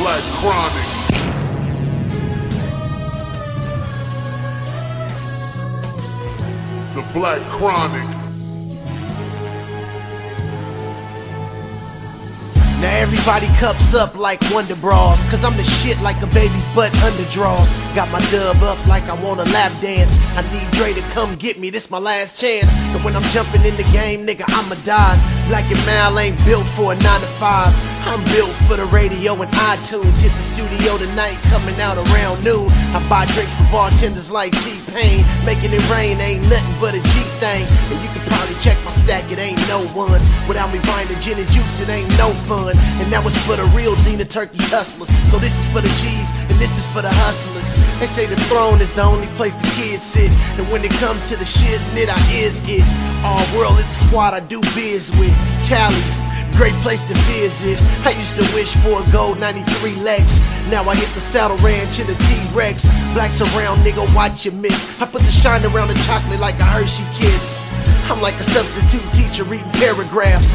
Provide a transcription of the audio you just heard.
Black Chronic. The Black Chronic. Now everybody cups up like Wonder Bras, cause I'm the shit like a baby's butt underdraws. Got my dub up like I want a lap dance. I need Dre to come get me, this my last chance. And when I'm jumping in the game, nigga, I'ma dive. Black and Mal ain't built for a 9 to 5. I'm built for the radio and iTunes. Hit the studio tonight, coming out around noon. I buy drinks for bartenders like T-Pain. Making it rain ain't nothing but a G thing. And you can probably check my stack, it ain't no ones. Without me buying the gin and juice, it ain't no fun. And that was for the real Dina Turkey hustlers. So this is for the G's, and this is for the hustlers. They say the throne is the only place the kids sit. And when it comes to the shiznit, I is it. All world, it's the squad I do biz with. Cali, great place to visit. I used to wish for a gold 93 Lex. Now I hit the Saddle Ranch in a T-Rex. Blacks around, nigga, watch you miss. I put the shine around the chocolate like a Hershey Kiss. I'm like a substitute teacher reading paragraphs.